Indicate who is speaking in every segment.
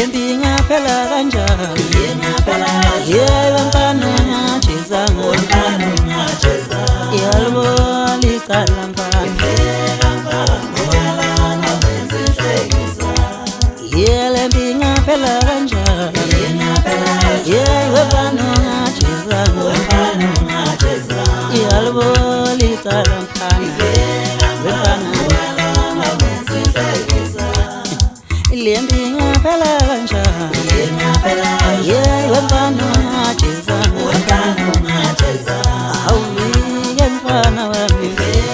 Speaker 1: lembi ngaphela kanjani yemfana ngajeza yalibona icala mfana lembi ngaphela kanjani yemfana ngajeza yalibona icala mfana lembi ngaphela kanjani yemfana ngajeza awulike mfana wami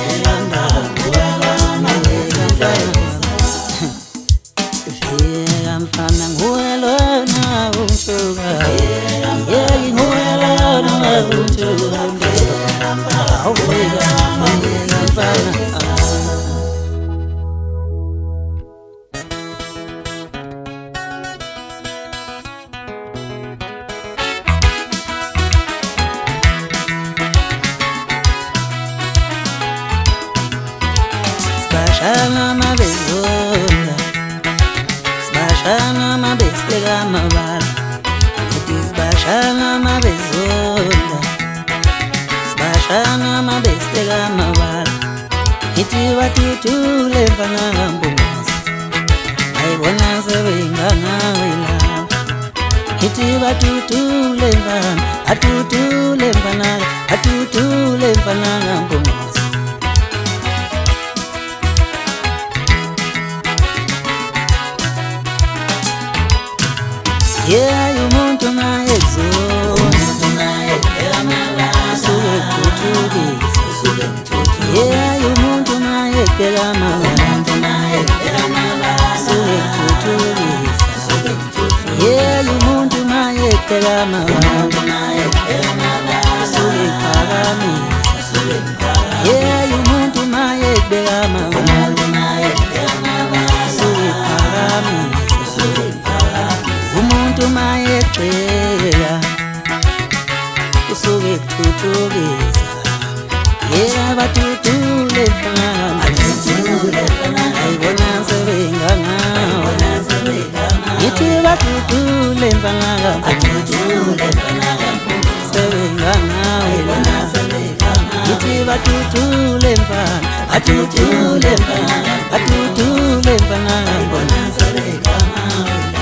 Speaker 1: mfana nguwe lona unsuka nguwe lona unsuka awulike mfana Sbashana mabezonda Sbashana mabeslega mabala Sbashana mabezonda Sbashana mabeslega mabala Iti watutule mfana mbumasi Aibona sewenga ngawela Iti watutule mfana Atutule mfana mbumasi Yeah, umuntu mayezona suke kuthukisa yeah, umuntu mayekela mama suke kuthukisa yeah, umuntu mayekela mama suke phakamisa yeah, umuntu mayekela mama suke phakamisa umuntu mayecela usuke kuthuthukisa yeah bathuthule mfana ayibona sebenga ngawo yithi bathuthule mfana sebenga ngawo yithi bathuthule mfana bathuthule mfana bona sebenga ngawo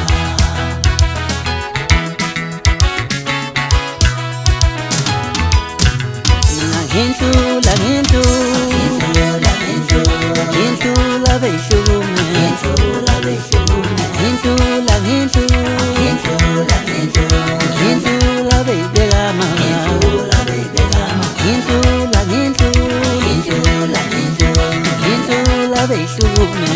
Speaker 1: Intula beshume Intula bebelama Intula beshume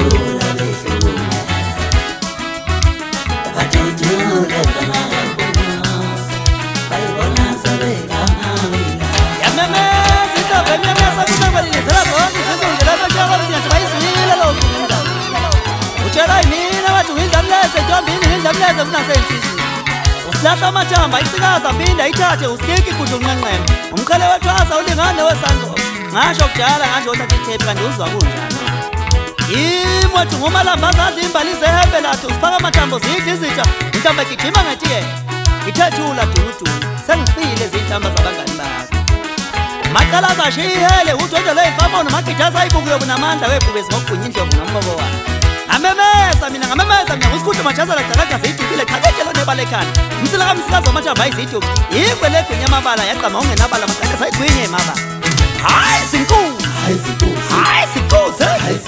Speaker 1: Usilahla amathamba isikaza phinda ithathe usikiki kudla unqenqema umkhele wethwasa ulingane wesango ngasho kudala ngasho uthatha ithepe kanti uzwa kunjani imoto ngomalamba zadla imbali zehembe lathu usifaka amathambo zidla izitha mhlawumbe gijima ngetiye ithethula dudu sengifile izinhlamba zabangani bakho maqala zashihele udwendele ifama nomagitaza ibuku yobunamandla webhubezi ngokugwinya indlovu nombobo wakhe ngamemeza mina usikhuthe majaza la galaga zidukile qhaqeke lo nebalekhana umsila kamsikazi wamathamba ayiziduk yigwe legwinya amabala yaqama ungenabala maqala sayigwinye maba hayi sinkuzi shinkuze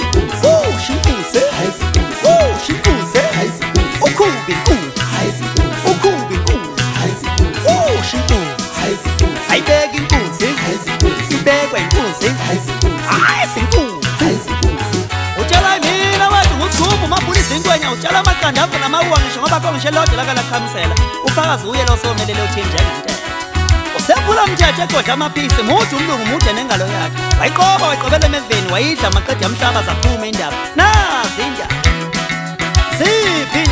Speaker 1: shinkuze ukubi shinkuze ayibeka inkunzi ibekwa inkunzi hayi sinkuzi utshela mina wathi ngusuphu mabulisa intwenya utshela amaqanda avuna amawuwa ngisho ngoba kongishelodwa lakala khamsela ufakazi uye lo somelele uthi njengantela usephula umthetho egodla amaphisi mude umlungu mude nengalo yakhe wayiqobela emeveni wayidla amaqeda amhlaba zaphuma indaba nazi indaba ziphi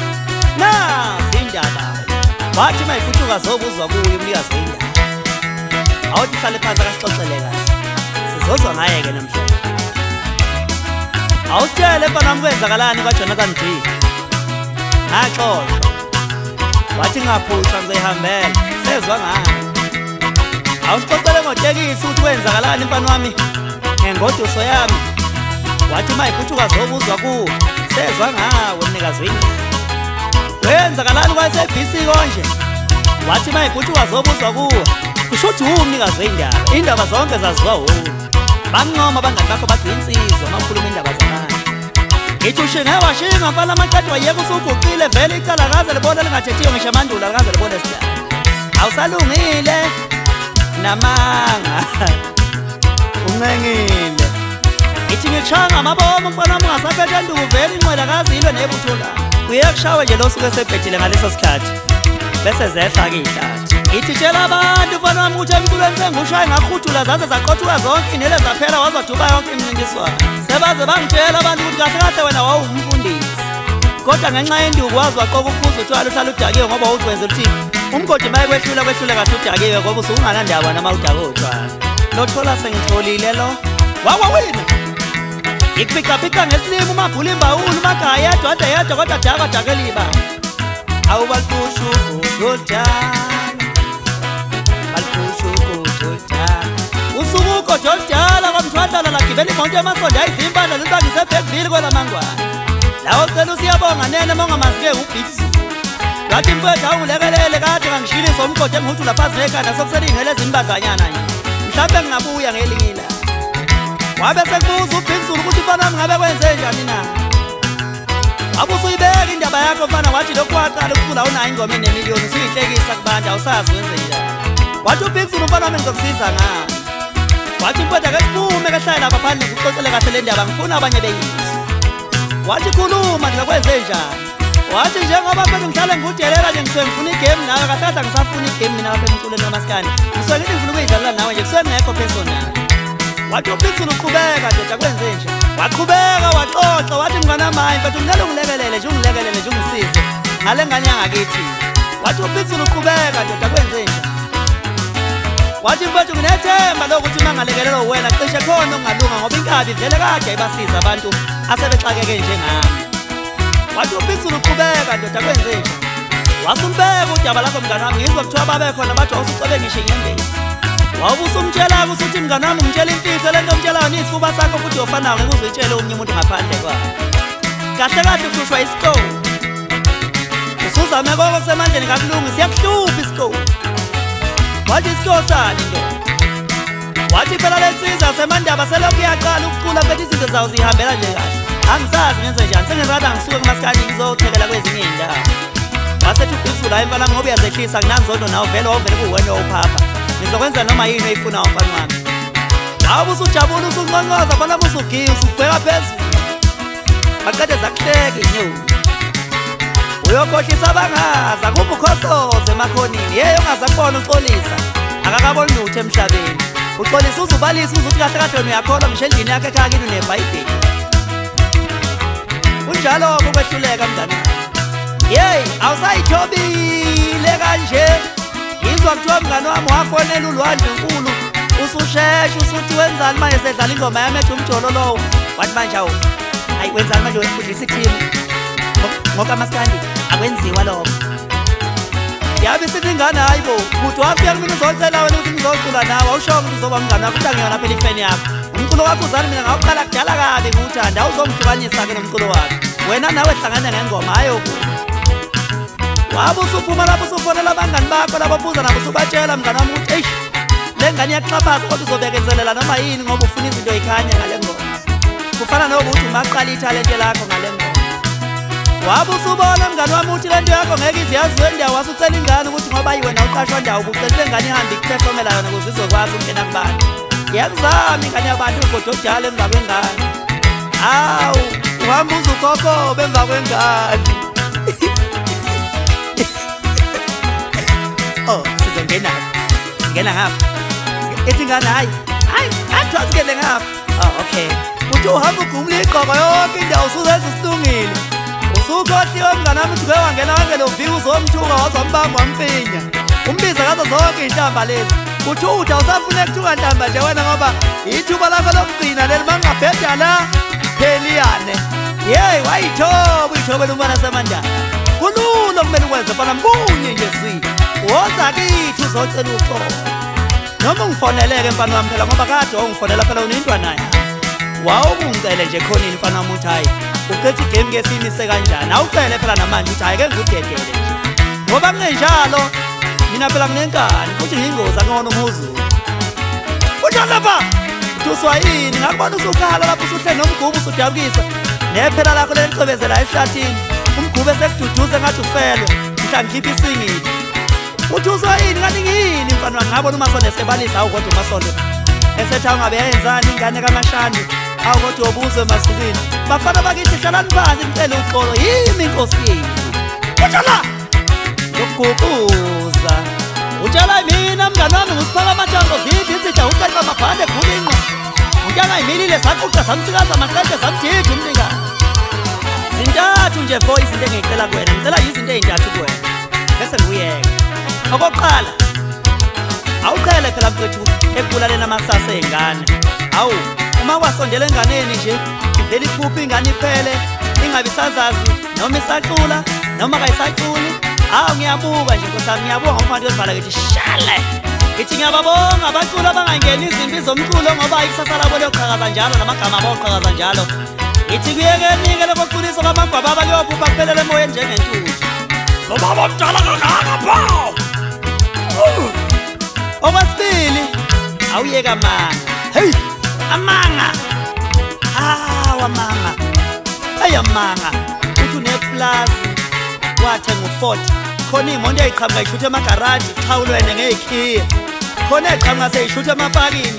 Speaker 1: indaba wathi mayifutuka zobuzwa kuyo umnikazi wendaba awuthi hlale phansi akasixoxele kahle sizozwa ngaye-ke namhlanje awusitshele mfana wami kwenzakalani kwaJonathan D ngaxoxa wathi ngaphushwa ngizihambela sezwa ngayo awusixoxele ngotekisi ukuthi kwenzakalani mfana wami ngengoduso yami wathi mayiphutshuka zobuzwa kuwo sezwa ngawo mnikazi wini wenzakalani kwasebhisi konje wathi mayiphutshuka zobuzwa kuwo kusho ukuthi umnikazi wendaba indaba zonke zaziwa wona banqoma abangani bakho bathi insizwa mawukhuluma indaba zamanje ngithi ushinge washinga mfana amaqadi wayeka usuguqile vele icala kaze libona lingathethiyo ngisho amandula kaze libone sidala awusalungile namanga uncengile ngithi ngikushaya ngamabomo mfana wami ungasaphethe nduku vele inqwela kazilwe nebuthula uyekushawe nje lo suke sebhethile ngaleso sikhathi bese zehla-ke iy'hlathi ngithi tshela abantu mfana wami ukuthi emculweni sengushaye ngakhuthula zaze zaqothuka zonke inele zaphela wazoduba yonke imncintiswano sebaze bangitshela abantu ukuthi kahle kahle wena wawumfundisi kodwa ngenxa yenduku wazi waqoka ukubuza uthwala uhlala udakiwe ngoba wawuzwenzela ukuthi umgodi maye kwehlule kahle udakiwe ngoba usunganandaba nama udake utshwala lothola sengitholile lo wawawina ngikuphicaphica ngesilimo umabhula imbawula umagaya yedwa kodwa dakeliba awubalipusha ukudodala usuku ugododala kwamthwadlala lagibela imoto yamasondo ayizimpandla zibangise ebhekvili kwelamangwana lawo cela usiyabonga nene ma ungamazi-ke ubhiksi ngathi mfethu awungilekelele kade ngangishilisa umgodi engihutula phansi nekhanda sokuselingele ezimbadlanyana nje mhlawumbe ngingabuya ngelinye ilanga wabe sekubuza ubhikisulu ukuthi mfana wami ngabe kwenze njani na wabe usuyibeka indaba yakho mfana wathi lokhu waqala ukucula awunayo ingoma enemiliyoni usuyihlekisa kubantu awusazi wenze njani wathi ubhikisulu mfana wami ngizokusiza ngani wathi mfethu ake siphume kehlale lapha phandle ngikuxoxele kahle le ndaba ngifuna abanye beyizwe wathi khuluma ngingakwenze njani wathi njengoba mfethu ngihlale ngikudelela nje ngisuke ngifuna igame nawe kahlahla ngisafuna igame mina lapha emculweni kamaskandi ngisuke ngithi ngifuna ukuyidlalela nawe nje kusuke ngekho personal wathi ubhikisulu uqhubeka ndoda kwenze nje waqhubeka waxoxa wathi mnganamayi mfethu ngicela ungilekelele nje ungisize ngale ngane yangakithi wathi ubhikisulu uqhubeka ndoda kwenze nje wathi mfethu nginethemba lokuthi uma ngalekelelwa wena cishe khona okungalunga ngoba inkabi vele kade ayibasiza abantu asebexakeke njengami wathi ubhikisulu uqhubeka ndoda kwenze nje wasumbeka udaba lakho mngani wami ngizwa kuthiwa babekhona bathi wawusucebe ngisho inyembezi wawubusumtshela-ke usuthi mngani wami ngitshela imfihlo lento omtshelayo niyisifuba sakho futhi yofanayo ngeke uzuyitshele omunye umuntu ngaphandle kwayo kahle kahle uhlushwa isikole usuzame konke kusemandleni kakulungi siyakuhlupha isikole wathi isikole sani ndoda wathi phela le nsizwa semandaba selokhu iyaqala ukucula mfethu izinto zawo zihambela nje kahle angisazi ngenze njani sengizakade angisuke kumasikandi ngizothekela kwezinye iy'ndawo wasethi ubhikisulu hayi mfana ngoba uyazehlisa nginanzondo nawe vele wawuvele kuwena owuphapha ngizokwenza noma yini oyifunayo mfana wami awube usujabula usunqonqoza fana usugiya usubheka phezulu baqede zakuhleka inyoni uyokhohlisa abangazi akuphi ukhosoze emakhonini yeyo ongaze akubona uxolisa akakaboni lutho emhlabeni uxolisa uzubalisa uzuthi kahle kahle wena uyakholwa ngisho endlini yakho ekhaya kini unebhayibheli kunjalo-ke ukwehluleka mngani yeyi awusayithobile kanje ngizwa kuthiwa mngani wami wafonela ulwandle nkulu usushesha usuthi wenzani manje sedlala ingoma yami ethi umjolo lowo wathi manje awu hayi wenzani manje wekudlisa ithimu ngokamaskandi akwenziwa lokho yabe sithi ingane hayi bo kuthi wafika kumina uzocela wena ukuthi ngizocula nawe awushongo ukuthi uzoba mngani wakho ukuthi angiyona phela ifeni yakho umculo wakho uzani mina ngawuqala kudala kabi ngiwuthanda awuzongihlukanisa-ke nomculo wakho wena nawe hlangane ngengoma hayo wabe usuphuma lapho usufonela abangani bakho labo buza nabo usubatshela mngani wami ukuthi eish le ngane iyakuxhaphaza kodwa uzobekezelela noma yini ngoba ufuna izinto yikhanya ngale ngoma kufana nokuthi ungaqala ithalente lakho ngale ngoma wabe usubona mngani wami ukuthi lento yakho ngeke iziyaziwe ndawo wasucela ingane ukuthi ngoba yiwena uqashwa ndawo kucela ingane ihambe ikuphefomela yona ukuze izokwazi ukungena kubantu ngiyakuzama ingane yabantu ugoda okujala emva kwengane hawu uhamba uzukokobe emva kwengane oh sizongena ngena ngapha ethi ngane hayi athiwa singene ngapha okay uthi uhamba ugumula iqoko yonke indawo usuzenza isilungile usukhohliwe mngani wami uthi wangena wangele uvika uzomthuka wazombamba wamfinya umbiza ngazo zonke iy'hlamba lezi uthi uthi awusafune kuthuka hlamba nje wena ngoba ithuba lakho lokugcina leli mangingabheda la pheliyane yeyi wayithoba uyithobela umbana semandala umculo kumele ukwenze fana mbunye nje woza kithi uzocela uxolo noma ungifoneleke mfana wami phela ngoba kade ungifonela phela unintwana naye wawungicele nje khonini mfana wami uthi hayi uqethe igame ke simise kanjani awucele phela namanje uthi hayi ke ngikudedele nje ngoba kungenjalo mina phela nginenkani futhi ngiyingozi angona umhuzulu unjani lapha uthuswa yini ngakubona usukhala lapho usuhle nomgubu usudabukisa nephela lakho lelicebezela ehlathini umgubu esekududuze ngathi ufelwe mhla ngikhipha isingile uthuswa yini kanti ngiyini mfana ngabona uMasondo esebalisa awu kodwa uMasondo esethi ungabe yenzani ingane kaMashandi awu kodwa ubuzwe masukini bafana bakithi hlalani phansi ngicela uxolo yimi inkosi yini utshela ukuguquza utshela mina mngani wami ngisiphaka amatango zithi isithi uqeqa amabhande egulinqo untanga imilile saquqa samsikaza amaqede samdida umlingana zintathu nje vo izinto engicela kuwena ngicela izinto ezintathu kuwena bese ngiyeka okokuqala awuqhele phela mfethu ekubulaleni amasasa ezingane awu uma kwasondela enganeni nje ivela iphupha ingane iphele ingabe isazazi noma isaqula noma kayisaquli awu ngiyabuka nje nkosami ngiyabonga umfana wezivala ngithi shale ngithi ngiyababonga abaculi abangangeni izimpi zomculo ngoba ikusasa labo liyoqhakaza njalo namagama abayoqhakaza njalo ngithi kuyekenike lokuqulisa kwamagwababa kuyobhubha kuphelele emoyeni njengentuthu nobaba omdala kangaka pho okwesibili awuyeka amanga hey amanga amanga hey amanga uthi uneplazi wathenga u40 khona imoto eyiqhamuka ishuthe emagaraji xhawulwene ngekhiye khona eqhamuka seyishuthe emapakini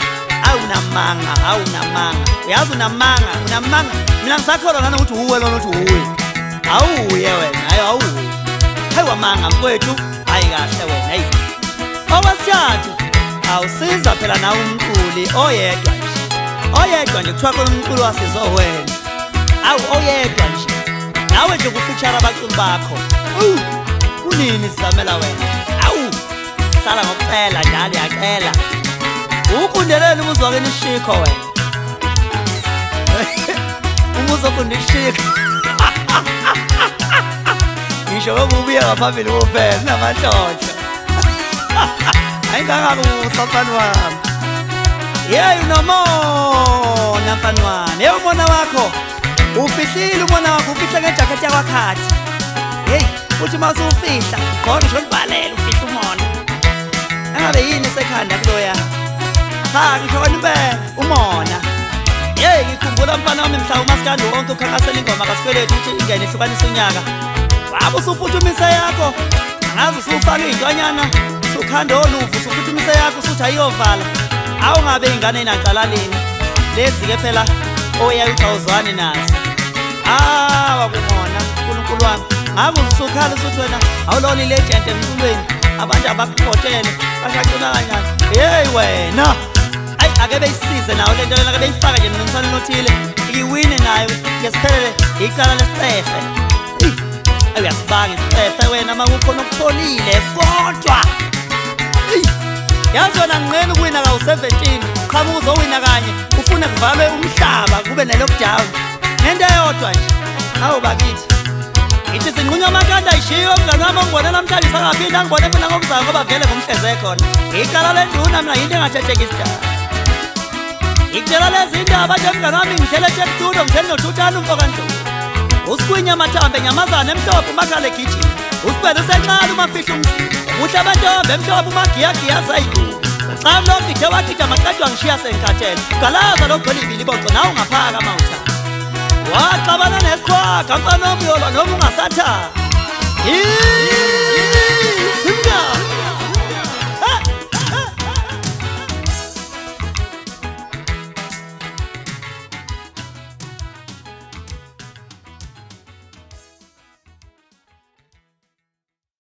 Speaker 1: awunamanga uyazi unamanga mina ngisakholwa ngani ukuthi uwe lona uthi uwe awuye wena hayi awuye hey wamanga mfowethu hayi kahle wena hey okwesithathu awusiza phela nawe umculi oyedwa nje kuthiwa khona umculi wasizo wena awu oyedwa nje nawe nje kufeature abaculi bakho kunini sizamela wena awu sala ngokucela njalo yacela ukundeleni umuzi wakhe nishikho wena umuzi wakhe nishikho ngisho ngobuya ngaphambili kuphela namathotsho ayingakakusa mfana wami yeyi unomona mfana wami yeyi umona wakho ufihlile umona wakho ufihle ngejakhethi yakwakhathi yeyi uthi uma usufihla khona ngisho ngibhalela ufihla umona angabe yini esekhanda kuloya cha ngisho wena impela umona yeyi ngikhumbula mfana wami mhla umasikandi wonke ukhankasela ingoma kaSikweletu ukuthi ingene ihlukanisa unyaka waba usuphuthumise yakho angazi usufaka iy'ntwanyana usukhanda oluvu usuphuthumise yakho usuthi ayiyovala awungabe ingane inancalalini lezi-ke phela oyayi-1000 nazo wakumona uNkulunkulu wami ngabe usukhala usuthi wena awulona ilegend emculweni abantu abakupotele bashacula kanjani yeyi wena ayi ake beyisize nawo lento lena ake beyifaka nje nomsana nothile iwine nayo ngesiphelele icala lesicefe uyasibanga isicefe wena uma kukhona okutholile kodwa yazi wena nginqena ukuwina kawu-17 qhamuka uzowina kanye ufune kuvalwe umhlaba kube ne-lockdown ngento eyodwa nje awu bakithi ngithi zinqunywa amakanda ayishiyo mngani wami ongibone namhlanje sangaphinde angibone phela ngokuzayo ngoba vele ngumhleze khona icala lenduna mina yinto engathetheki isidala ngikutshela lezi ndaba nje mngani wami ngihlele eThekwini ngihleli noThutani umfokandlovu usigwinya amathambe nyamazane emhlophe umakhala egijini usibele usenqala umafihla umzimba uhle abantombe emhlophe umagiyagiya sayidula xa lokhu ithe wagida maqedwa ngishiya senkhathele galaza lokugcwele ibili boco nawe ungaphaka amawuthanda waxabana neqhwaga mfana omyolwa noma ungasathanda